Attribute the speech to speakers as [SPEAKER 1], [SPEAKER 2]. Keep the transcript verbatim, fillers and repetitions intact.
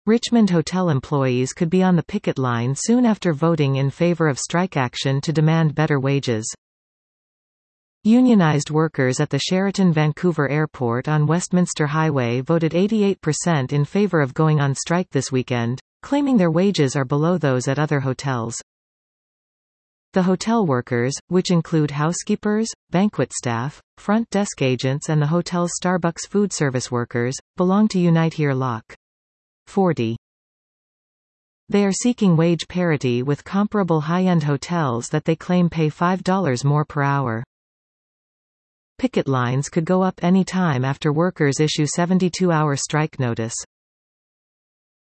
[SPEAKER 1] Richmond hotel employees could be on the picket line soon after voting in favor of strike action to demand better wages. Unionized workers at the Sheraton Vancouver Airport on Westminster Highway voted eighty-eight percent in favor of going on strike this weekend, claiming their wages are below those at other hotels. The hotel workers, which include housekeepers, banquet staff, front desk agents and the hotel's Starbucks food service workers, belong to Unite Here Lock. forty. They are seeking wage parity with comparable high-end hotels that they claim pay five dollars more per hour. Picket lines could go up any time after workers issue seventy-two hour strike notice.